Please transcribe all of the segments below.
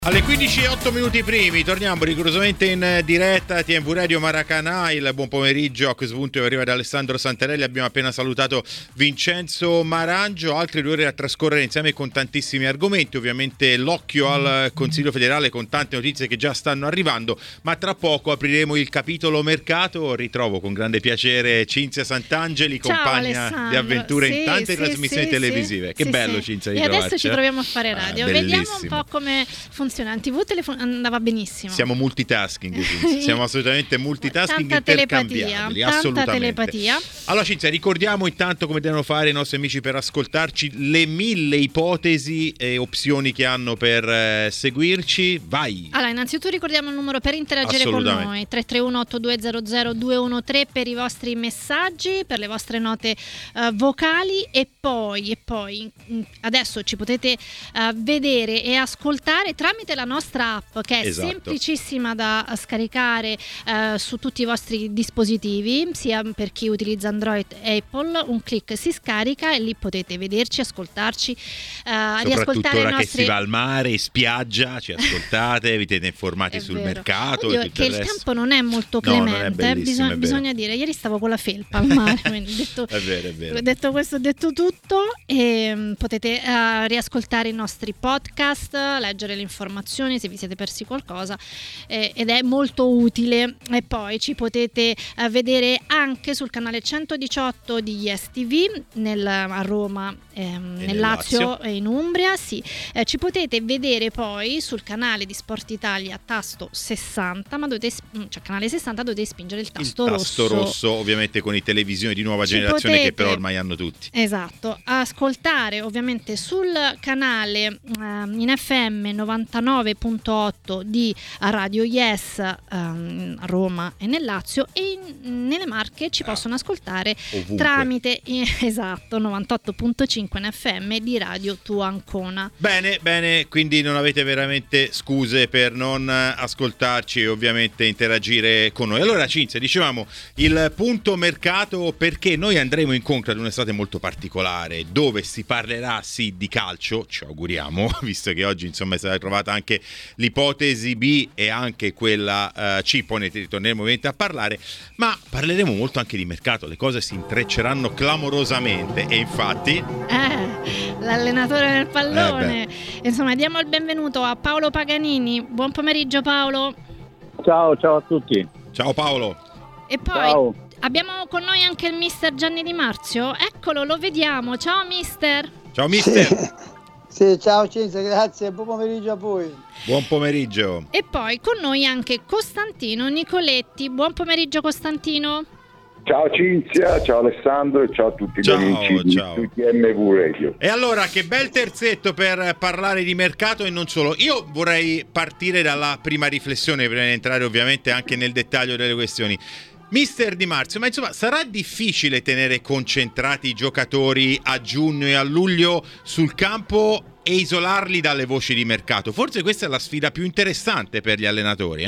Alle 15:08 primi, torniamo rigorosamente in diretta TNV Radio Maracanã. Il buon pomeriggio a questo punto arriva da Alessandro Santarelli. Abbiamo appena salutato Vincenzo Marangio, altre 2 ore a trascorrere insieme con tantissimi argomenti, ovviamente l'occhio al Consiglio federale con tante notizie che già stanno arrivando, ma tra poco apriremo il capitolo mercato. Ritrovo con grande piacere Cinzia Santangeli, compagna di avventure in tante trasmissioni televisive. Che bello, Cinzia, di e trovarci. Adesso ci troviamo a fare radio, vediamo un po' come funziona. In TV andava benissimo. Siamo multitasking, siamo assolutamente multitasking, tanta intercambiabili, telepatia, assolutamente. Tanta telepatia. Allora, Cinzia, ricordiamo intanto come devono fare i nostri amici per ascoltarci, le 1000 ipotesi e opzioni che hanno per seguirci. Vai! Allora, innanzitutto ricordiamo il numero per interagire con noi: 331-8200-213 per i vostri messaggi, per le vostre note vocali, e poi adesso ci potete vedere e ascoltare tramite la nostra app, che è semplicissima da scaricare su tutti i vostri dispositivi, sia per chi utilizza Android e Apple. Un click si scarica e lì potete vederci, ascoltarci, riascoltare i nostri... che si va al mare, in spiaggia, ci ascoltate, vi tenete informati sul mercato. Oddio, e tutto che il tempo non è molto clemente, bisogna dire. Ieri stavo con la felpa al mare, quindi è vero. Detto questo, detto tutto, e potete riascoltare i nostri podcast, leggere le informazioni se vi siete persi qualcosa, ed è molto utile. E poi ci potete vedere anche sul canale 118 di Yes TV a Roma, nel Lazio e in Umbria. Ci potete vedere poi sul canale di Sport Italia tasto 60, ma canale 60 dovete spingere il tasto rosso, ovviamente con i televisioni di nuova generazione che però ormai hanno tutti. Esatto, ascoltare ovviamente sul canale in FM 99.8 di Radio Yes a Roma e nel Lazio, e nelle Marche ci possono ascoltare ovunque tramite 98.5 in FM di Radio Tua Ancona. Bene, quindi non avete veramente scuse per non ascoltarci e ovviamente interagire con noi. Allora, Cinzia, dicevamo il punto mercato, perché noi andremo incontro ad un'estate molto particolare dove si parlerà di calcio, ci auguriamo, visto che oggi insomma è stata trovata anche l'ipotesi B e anche quella C, poi ne ritorneremo ovviamente a parlare, ma parleremo molto anche di mercato. Le cose si intrecceranno clamorosamente e infatti l'allenatore del pallone, insomma, diamo il benvenuto a Paolo Paganini. Buon pomeriggio, Paolo. Ciao a tutti. Ciao Paolo. E poi abbiamo con noi anche il mister Gianni Di Marzio. Eccolo, lo vediamo. Ciao mister. Sì, ciao Cinzia, grazie, buon pomeriggio a voi. Buon pomeriggio. E poi con noi anche Costantino Nicoletti. Buon pomeriggio, Costantino. Ciao Cinzia, ciao Alessandro e ciao a tutti gli amici di TNV Radio. E allora, che bel terzetto per parlare di mercato e non solo. Io vorrei partire dalla prima riflessione prima di entrare ovviamente anche nel dettaglio delle questioni. Mister Di Marzio, ma insomma sarà difficile tenere concentrati i giocatori a giugno e a luglio sul campo e isolarli dalle voci di mercato? Forse questa è la sfida più interessante per gli allenatori,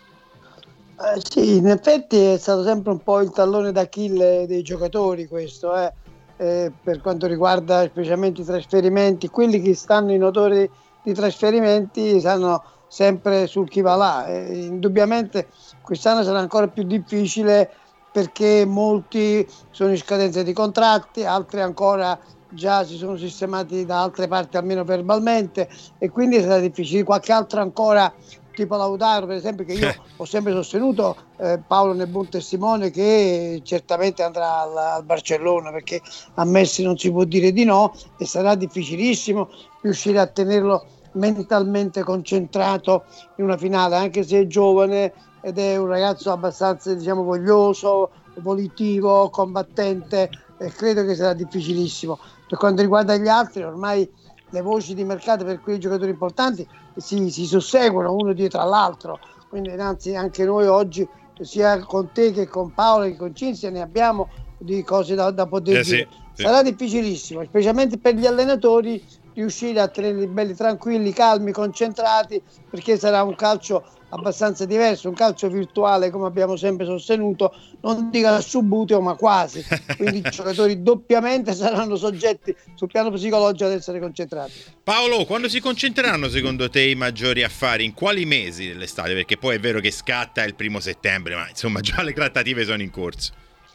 sì, in effetti è stato sempre un po' il tallone d'Achille dei giocatori questo, per quanto riguarda specialmente i trasferimenti. Quelli che stanno in odore di trasferimenti stanno sempre sul chi va là. Indubbiamente quest'anno sarà ancora più difficile perché molti sono in scadenza di contratti, altri ancora già si sono sistemati da altre parti, almeno verbalmente, e quindi sarà difficile. Qualche altro ancora, tipo Lautaro per esempio, che io ho sempre sostenuto, Paolo ne è buon testimone, che certamente andrà al Barcellona, perché a Messi non si può dire di no, e sarà difficilissimo riuscire a tenerlo mentalmente concentrato in una finale, anche se è giovane ed è un ragazzo abbastanza, voglioso, volitivo, combattente, e credo che sarà difficilissimo. Per quanto riguarda gli altri, ormai le voci di mercato per quei giocatori importanti si susseguono uno dietro all'altro, quindi anzi anche noi oggi, sia con te che con Paolo che con Cinzia, ne abbiamo di cose da poter dire. Sarà difficilissimo, specialmente per gli allenatori, riuscire a tenerli belli tranquilli, calmi, concentrati, perché sarà un calcio abbastanza diverso, un calcio virtuale come abbiamo sempre sostenuto, non dico al subuteo ma quasi, quindi i giocatori doppiamente saranno soggetti sul piano psicologico ad essere concentrati. Paolo, quando si concentreranno secondo te i maggiori affari? In quali mesi dell'estate? Perché poi è vero che scatta il 1 settembre, ma insomma già le trattative sono in corso.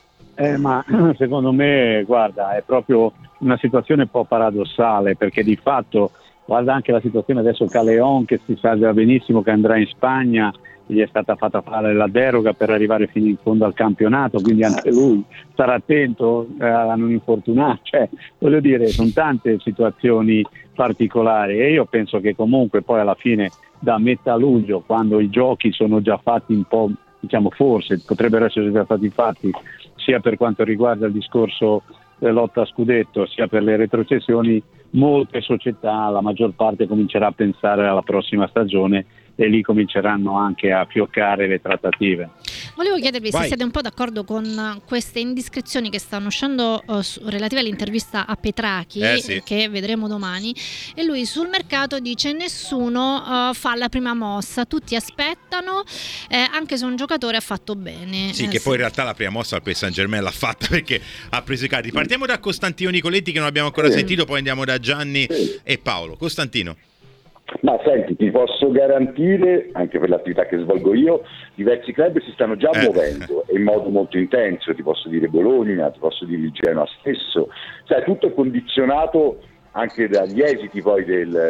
Ma secondo me, guarda, è proprio una situazione un po' paradossale, perché di fatto, guarda anche la situazione adesso Caleon, che si sa già benissimo che andrà in Spagna, gli è stata fatta fare la deroga per arrivare fino in fondo al campionato, quindi anche lui starà attento a non infortunare, cioè voglio dire, sono tante situazioni particolari e io penso che comunque poi alla fine da metà luglio, quando i giochi sono già fatti un po', diciamo forse potrebbero essere già stati fatti sia per quanto riguarda il discorso lotta a scudetto sia per le retrocessioni, molte società, la maggior parte comincerà a pensare alla prossima stagione e lì cominceranno anche a fioccare le trattative. Volevo chiedervi se siete un po' d'accordo con queste indiscrezioni che stanno uscendo relative all'intervista a Petrachi, che vedremo domani, e lui sul mercato dice nessuno fa la prima mossa, tutti aspettano, anche se un giocatore ha fatto bene. Che poi in realtà la prima mossa al Paris Saint-Germain l'ha fatta perché ha preso i cardi. Partiamo da Costantino Nicoletti che non abbiamo ancora sentito, poi andiamo da Gianni e Paolo. Costantino. Ma senti, ti posso garantire, anche per l'attività che svolgo io, diversi club si stanno già muovendo in modo molto intenso, ti posso dire Bologna, ti posso dire il Genoa stesso, cioè tutto è condizionato anche dagli esiti poi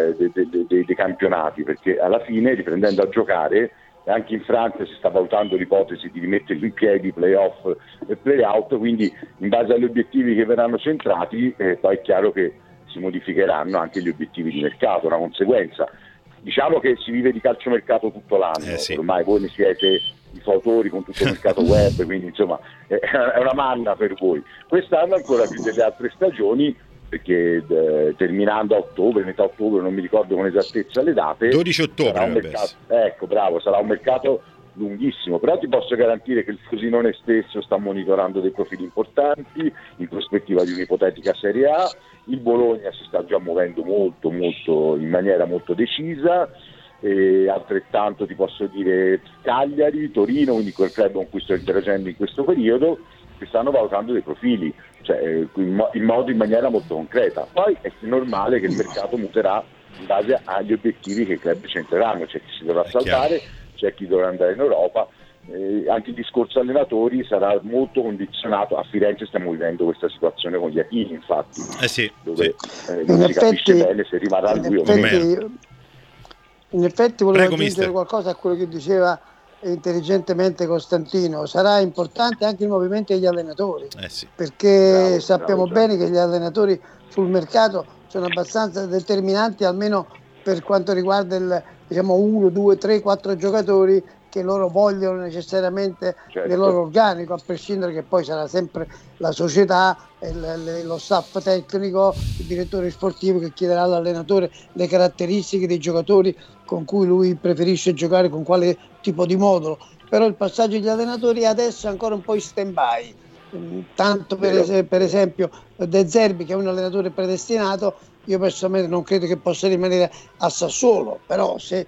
dei campionati, perché alla fine riprendendo a giocare anche in Francia si sta valutando l'ipotesi di rimettere in piedi play-off e play-out, quindi in base agli obiettivi che verranno centrati poi è chiaro che si modificheranno anche gli obiettivi di mercato, una conseguenza. Diciamo che si vive di calciomercato tutto l'anno, ormai voi ne siete i fautori con tutto il mercato web, quindi insomma è una manna per voi. Quest'anno ancora più delle altre stagioni, perché terminando a ottobre, metà ottobre, non mi ricordo con esattezza le date, 12 ottobre sarà un mercato lunghissimo, però ti posso garantire che il Frosinone stesso sta monitorando dei profili importanti in prospettiva di un'ipotetica Serie A, il Bologna si sta già muovendo molto in maniera molto decisa, e altrettanto ti posso dire Cagliari, Torino, quindi quel club con cui sto interagendo in questo periodo, che stanno valutando dei profili, cioè in maniera molto concreta. Poi è normale che il mercato muterà in base agli obiettivi che i club centreranno, c'è chi si dovrà salvare, c'è chi dovrà andare in Europa, anche il discorso allenatori sarà molto condizionato. A Firenze stiamo vivendo questa situazione con Iachini, infatti, dove non si capisce bene se rimarrà lui o meno. In effetti volevo aggiungere qualcosa a quello che diceva intelligentemente Costantino. Sarà importante anche il movimento degli allenatori, perché sappiamo bene che gli allenatori sul mercato sono abbastanza determinanti, almeno per quanto riguarda 1, 2, 3, 4 giocatori che loro vogliono necessariamente nel loro organico, a prescindere che poi sarà sempre la società, lo staff tecnico, il direttore sportivo che chiederà all'allenatore le caratteristiche dei giocatori con cui lui preferisce giocare, con quale tipo di modulo. Però il passaggio degli allenatori adesso è ancora un po' in stand-by, tanto per esempio De Zerbi, che è un allenatore predestinato. Io personalmente non credo che possa rimanere a Sassuolo, però se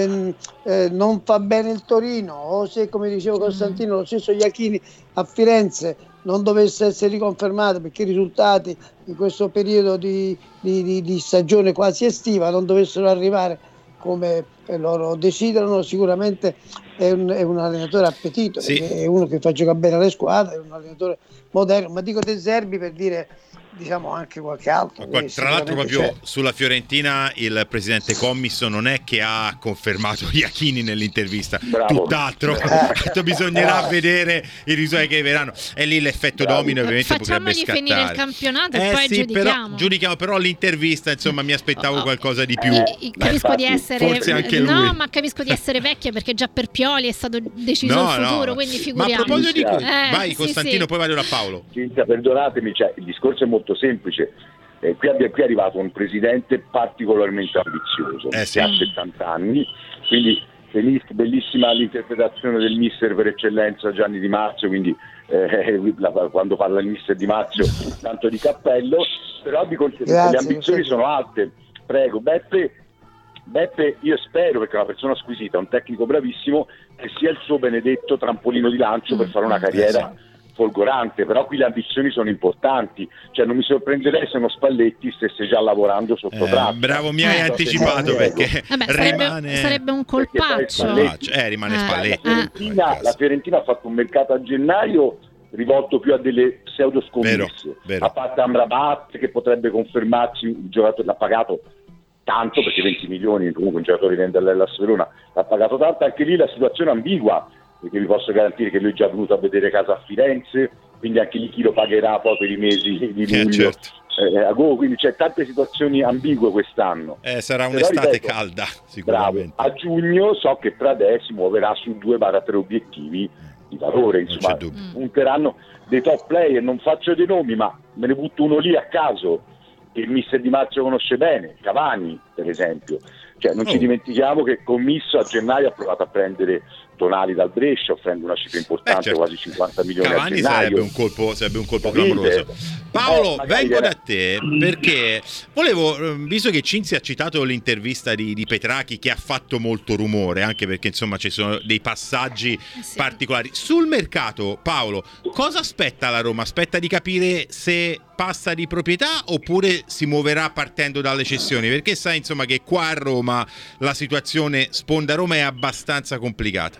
non fa bene il Torino, o se, come diceva Costantino, lo stesso Iachini a Firenze non dovesse essere riconfermato perché i risultati in questo periodo di stagione quasi estiva non dovessero arrivare come loro desiderano, sicuramente è un allenatore appetito, è uno che fa giocare bene alle squadre, è un allenatore moderno, ma dico De Zerbi per dire anche qualche altro. Tra l'altro proprio sulla Fiorentina il presidente Commisso non è che ha confermato Iachini nell'intervista, tutt'altro. Bisognerà vedere i risultati che verranno, e lì l'effetto domino ovviamente potrebbe scattare. Finire il campionato e poi giudichiamo. Però l'intervista insomma mi aspettavo qualcosa di più. Capisco di essere forse anche lui. Ma capisco di essere vecchia, perché già per Pioli è stato deciso il futuro, quindi figuriamoci. Ma a proposito di vai Costantino, poi vado da Paolo. Cinzia, perdonatemi, il discorso è molto semplice. Qui è arrivato un presidente particolarmente ambizioso, che ha 70 anni, quindi bellissima l'interpretazione del mister per eccellenza Gianni Di Marzio, quindi quando parla il mister Di Marzio tanto di cappello, però di conseguenza le ambizioni sono alte. Prego Beppe. Beppe, io spero, perché è una persona squisita, un tecnico bravissimo, che sia il suo benedetto trampolino di lancio per fare una carriera folgorante, però qui le ambizioni sono importanti, cioè non mi sorprenderei se uno Spalletti stesse già lavorando sotto traccia. Bravo, mi hai anticipato, perché sarebbe un colpaccio. Rimane Spalletti. La Fiorentina ha fatto un mercato a gennaio rivolto più a delle pseudo scommesse, a parte Amrabat che potrebbe confermarsi, il giocatore l'ha pagato tanto, perché 20 milioni comunque un giocatore vende all'Hellas Verona, l'ha pagato tanto. Anche lì la situazione è ambigua, perché vi posso garantire che lui è già venuto a vedere casa a Firenze, quindi anche lì chi lo pagherà poi per i mesi di luglio, quindi c'è tante situazioni ambigue quest'anno. Sarà un'estate calda sicuramente. Bravo. A giugno so che Pradè si muoverà su 2-3 obiettivi di valore, insomma punteranno dei top player, non faccio dei nomi ma me ne butto uno lì a caso che il mister Di Marzio conosce bene, Cavani per esempio, cioè non ci dimentichiamo che Commisso a gennaio ha provato a prendere Tonali dal Brescia offrendo una cifra importante, quasi 50 milioni Cavani a gennaio. sarebbe un colpo clamoroso. Paolo, vengo da te perché volevo, visto che Cinzia ha citato l'intervista di Petracchi che ha fatto molto rumore, anche perché insomma ci sono dei passaggi particolari sul mercato. Paolo, cosa aspetta la Roma? Aspetta di capire se passa di proprietà oppure si muoverà partendo dalle cessioni, perché sai insomma che qua a Roma la situazione sponda Roma è abbastanza complicata.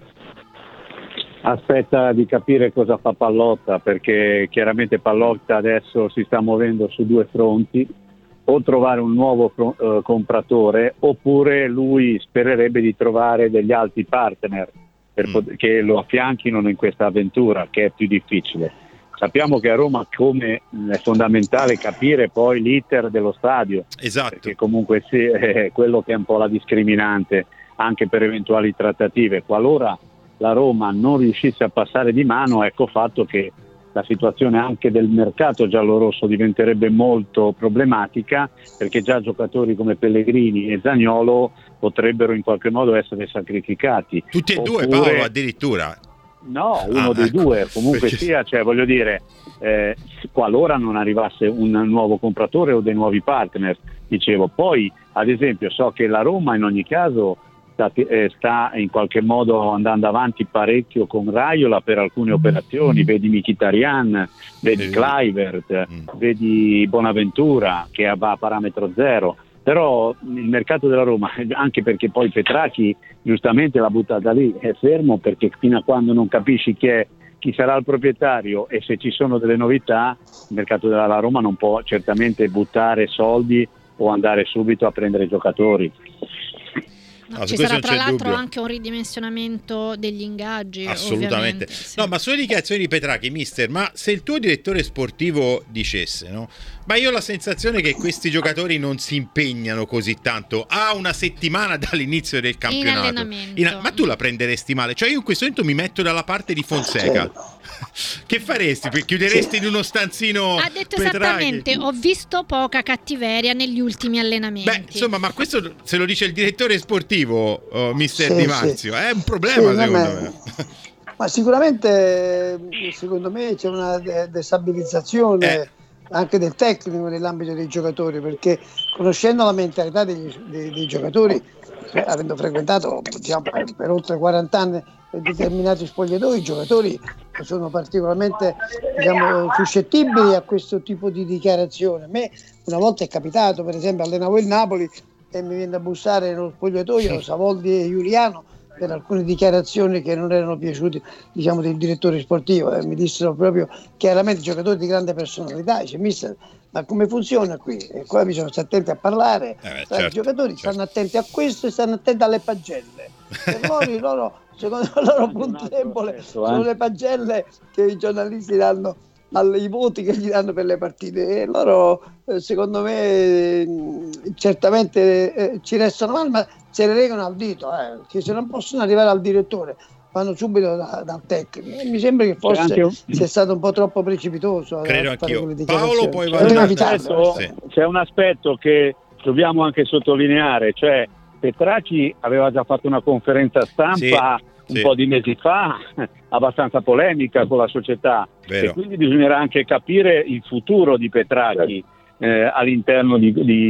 Aspetta di capire cosa fa Pallotta, perché chiaramente Pallotta adesso si sta muovendo su due fronti: o trovare un nuovo compratore, oppure lui spererebbe di trovare degli altri partner che lo affianchino in questa avventura, che è più difficile. Sappiamo che a Roma come è fondamentale capire poi l'iter dello stadio, perché comunque è quello che è un po' la discriminante anche per eventuali trattative. Qualora la Roma non riuscisse a passare di mano, ecco fatto che la situazione anche del mercato giallorosso diventerebbe molto problematica, perché già giocatori come Pellegrini e Zaniolo potrebbero in qualche modo essere sacrificati. Tutti e due, Paolo, addirittura? No, uno dei due, comunque sia, cioè voglio dire, qualora non arrivasse un nuovo compratore o dei nuovi partner, dicevo. Poi ad esempio so che la Roma in ogni caso sta in qualche modo andando avanti parecchio con Raiola per alcune operazioni, vedi Mkhitaryan, vedi Kluivert, vedi Bonaventura che va a parametro zero. Però il mercato della Roma, anche perché poi Petracchi giustamente l'ha buttata lì, è fermo, perché fino a quando non capisci chi sarà il proprietario e se ci sono delle novità, il mercato della Roma non può certamente buttare soldi o andare subito a prendere giocatori. Ci sarà tra l'altro anche un ridimensionamento degli ingaggi, assolutamente. No, ma sulle dichiarazioni di Petracchi, mister, ma se il tuo direttore sportivo dicesse, no? Ma io ho la sensazione che questi giocatori non si impegnano così tanto a una settimana dall'inizio del campionato. Ma tu la prenderesti male? Cioè io in questo momento mi metto dalla parte di Fonseca. Che faresti? Chiuderesti in uno stanzino? Ha detto esattamente, ho visto poca cattiveria negli ultimi allenamenti. Beh, insomma, ma questo se lo dice il direttore sportivo, mister Di Marzio, è un problema secondo me. Ma sicuramente secondo me c'è una destabilizzazione anche del tecnico nell'ambito dei giocatori, perché conoscendo la mentalità dei giocatori, avendo frequentato per oltre 40 anni determinati spogliatoi, i giocatori sono particolarmente suscettibili a questo tipo di dichiarazione. A me una volta è capitato, per esempio allenavo il Napoli e mi viene a bussare nello spogliatoio Savoldi e Giuliano per alcune dichiarazioni che non erano piaciute del direttore sportivo, mi dissero proprio chiaramente, giocatori di grande personalità, dice mister, ma come funziona qui? E qua bisogna stare attenti a parlare, i giocatori stanno attenti a questo e stanno attenti alle pagelle. Per loro secondo il loro punto debole sono le pagelle che i giornalisti danno ai voti che gli danno per le partite, e loro secondo me certamente ci restano male, ma se le regano al dito, che se non possono arrivare al direttore vanno subito dal tecnico. Mi sembra che forse sia stato un po' troppo precipitoso. Credo anch'io. Paolo, poi c'è un aspetto che dobbiamo anche sottolineare, cioè Petracchi aveva già fatto una conferenza stampa un po' di mesi fa, abbastanza polemica con la società, e quindi bisognerà anche capire il futuro di Petracchi all'interno di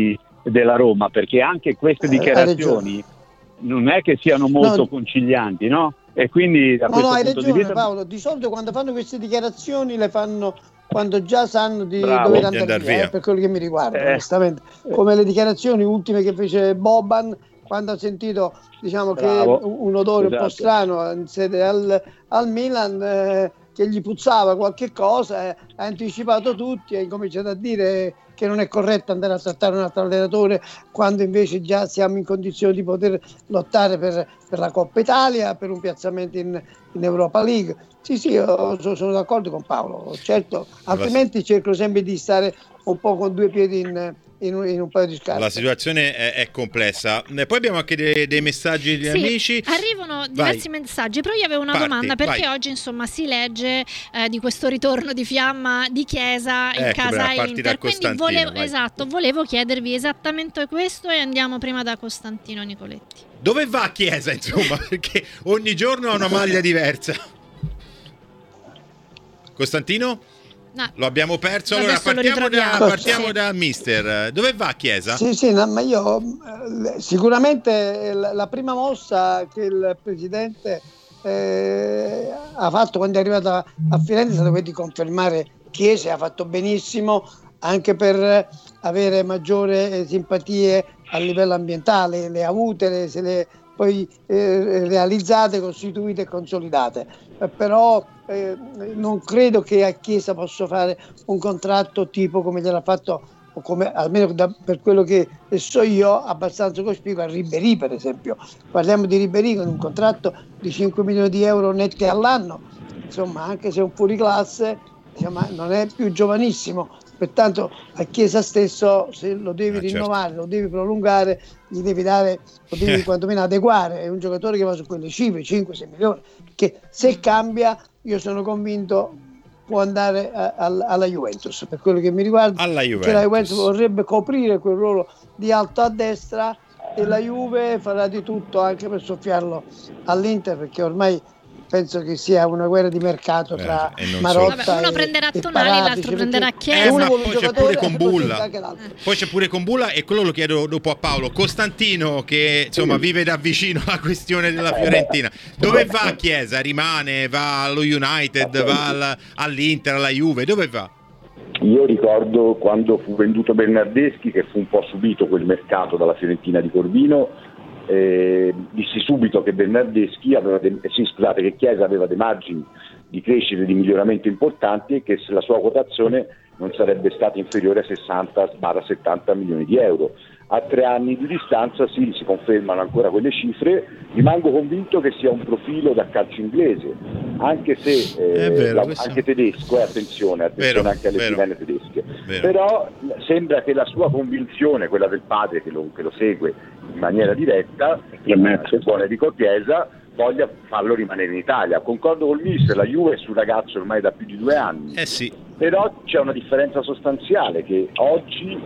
della Roma, perché anche queste dichiarazioni non è che siano molto concilianti, no? E quindi da questo hai punto ragione, di vista, Paolo, di solito quando fanno queste dichiarazioni le fanno quando già sanno di Bravo, dover andare via, per quello che mi riguarda, onestamente, come le dichiarazioni ultime che fece Boban quando ha sentito, diciamo, che un odore un po' strano in sede al Milan, che gli puzzava qualche cosa, ha anticipato tutti e ha incominciato a dire che non è corretto andare a trattare un altro allenatore quando invece già siamo in condizione di poter lottare per la Coppa Italia, per un piazzamento in Europa League. Sì, io sono d'accordo con Paolo, certo, altrimenti cerco sempre di stare un po' con due piedi in un paio di scarpe. La situazione è complessa. Poi abbiamo anche dei messaggi di amici. Arrivano diversi messaggi, però io avevo una domanda, perché oggi insomma si legge di questo ritorno di fiamma di Chiesa in casa Inter, quindi volevo chiedervi esattamente questo e andiamo prima da Costantino Nicoletti. Dove va Chiesa, insomma, perché ogni giorno ha una maglia diversa. Costantino? No. Lo abbiamo perso. Allora partiamo da mister. Dove va Chiesa? Sì, ma io sicuramente la prima mossa che il presidente ha fatto quando è arrivato a Firenze è stata quella di confermare Chiesa, ha fatto benissimo anche per avere maggiore simpatie a livello ambientale, le ha avute, se le poi realizzate, costituite e consolidate, però non credo che a Chiesa possa fare un contratto tipo come gliel'ha fatto, o come almeno per quello che so io, abbastanza cospicuo a Ribéry, per esempio. Parliamo di Ribéry con un contratto di 5 milioni di euro netti all'anno, insomma, anche se è un fuoriclasse, diciamo, non è più giovanissimo. Pertanto a Chiesa stesso, se lo devi rinnovare, lo devi prolungare, gli devi dare, lo devi quantomeno adeguare. È un giocatore che va su quelle cifre, 5-6 milioni, che se cambia, io sono convinto, può andare alla Juventus. Per quello che mi riguarda, che la Juventus vorrebbe coprire quel ruolo di alto a destra e la Juve farà di tutto anche per soffiarlo all'Inter, perché ormai penso che sia una guerra di mercato tra Marotta uno prenderà Tonali, l'altro prenderà Chiesa, ma poi c'è pure Kumbulla, e quello lo chiedo dopo a Paolo. Costantino, che insomma vive da vicino la questione della Fiorentina, dove va Chiesa? Rimane? Va allo United? Va all'Inter, alla Juve? Dove va? Io ricordo quando fu venduto Bernardeschi, che fu un po' subito quel mercato dalla Fiorentina di Corvino. Dissi subito che Bernardeschi che Chiesa aveva dei margini di crescita e di miglioramento importanti e che la sua quotazione non sarebbe stata inferiore a 60-70 milioni di euro. A 3 anni di distanza si confermano ancora quelle cifre. Rimango convinto che sia un profilo da calcio inglese, anche se anche tedesco, attenzione anche alle chilene tedesche. Però sembra che la sua convinzione, quella del padre che lo segue in maniera diretta, buon Enrico Chiesa, voglia farlo rimanere in Italia. Concordo col mister, la Juve è sul ragazzo ormai da più di 2 anni. Però c'è una differenza sostanziale, che oggi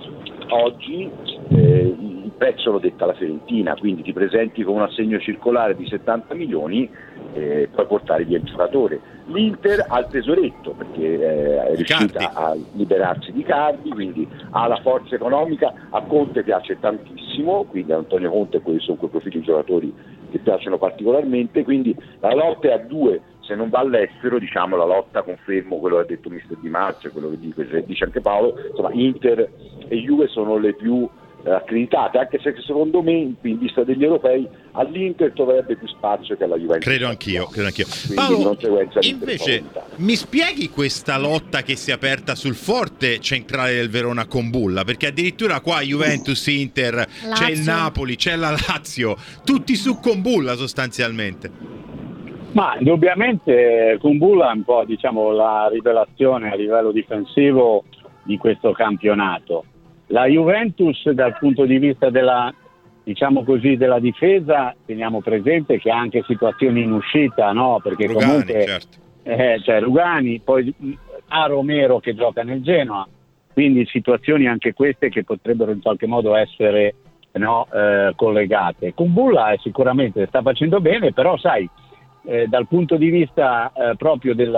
il prezzo lo detta la Fiorentina, quindi ti presenti con un assegno circolare di 70 milioni e puoi portare via il giocatore. L'Inter ha il tesoretto, perché è riuscita a liberarsi di Cardi, quindi ha la forza economica. A Conte piace tantissimo, quindi Antonio Conte, quelli sono quei profili di giocatori che piacciono particolarmente, quindi la lotta è a 2. Se non va all'estero, diciamo, la lotta, confermo quello che ha detto mister Di Marzio, quello che dice anche Paolo, insomma Inter e Juve sono le più accreditate, anche se secondo me in vista degli europei all'Inter troverebbe più spazio che alla Juventus. Credo anch'io. Paolo, invece mi spieghi questa lotta che si è aperta sul forte centrale del Verona con Bulla, perché addirittura qua Juventus, Inter, Lazio. C'è il Napoli, c'è la Lazio, tutti su con Bulla sostanzialmente. Ma indubbiamente Kumbulla è un po', diciamo, la rivelazione a livello difensivo di questo campionato. La Juventus, dal punto di vista della, diciamo così, della difesa, teniamo presente che ha anche situazioni in uscita, no? Perché Rugani, comunque c'è Rugani, poi ha Romero che gioca nel Genoa, quindi situazioni anche queste che potrebbero in qualche modo essere collegate. Kumbulla sicuramente sta facendo bene, però sai, dal punto di vista proprio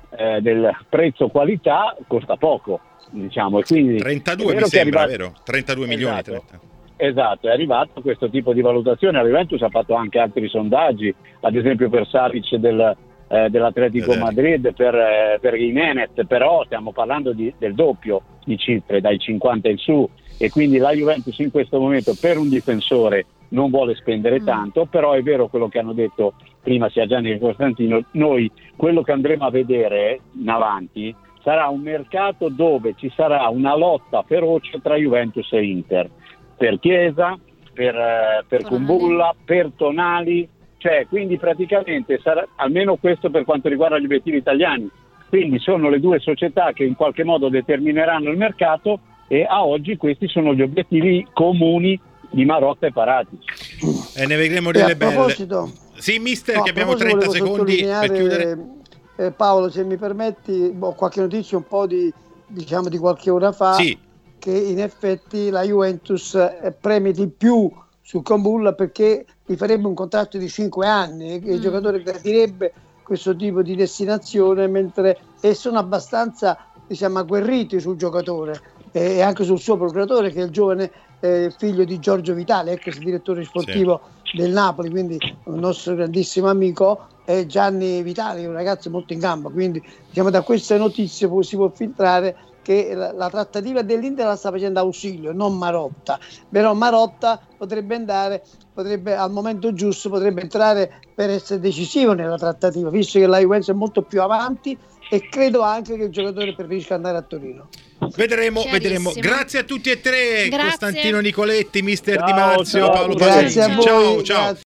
del prezzo qualità costa poco, diciamo, e quindi 32 mi sembra, vero? 32 milioni. Esatto, è arrivato questo tipo di valutazione. La Juventus ha fatto anche altri sondaggi, ad esempio per Savic dell'Atletico Madrid, per Jimenez, però stiamo parlando del doppio di cifre, dai 50 in su, e quindi la Juventus in questo momento per un difensore non vuole spendere tanto, però è vero quello che hanno detto prima sia Gianni che Costantino. Noi quello che andremo a vedere in avanti sarà un mercato dove ci sarà una lotta feroce tra Juventus e Inter, per Chiesa, per Kumbulla, per Tonali, cioè quindi praticamente sarà almeno questo per quanto riguarda gli obiettivi italiani. Quindi sono le due società che in qualche modo determineranno il mercato, e a oggi questi sono gli obiettivi comuni di Marotta e Paratici. E ne vedremo delle belle. Sì, mister, che abbiamo 30 secondi per chiudere. Paolo, se mi permetti, qualche notizia un po' di qualche ora fa, sì, che in effetti la Juventus preme di più su Kumbulla perché gli farebbe un contratto di 5 anni e il giocatore gradirebbe questo tipo di destinazione, e sono abbastanza agguerriti sul giocatore e anche sul suo procuratore, che è il giovane figlio di Giorgio Vitale, ex direttore sportivo del Napoli, quindi un nostro grandissimo amico, è Gianni Vitale, un ragazzo molto in gamba. Quindi da queste notizie si può filtrare che la trattativa dell'Inter la sta facendo Ausilio, non Marotta, però Marotta potrebbe al momento giusto potrebbe entrare per essere decisivo nella trattativa, visto che la Juventus è molto più avanti, e credo anche che il giocatore preferisca andare a Torino. Vedremo. Grazie a tutti e tre. Grazie. Costantino Nicoletti, mister Di Marzio, Paolo Pasolini. Ciao.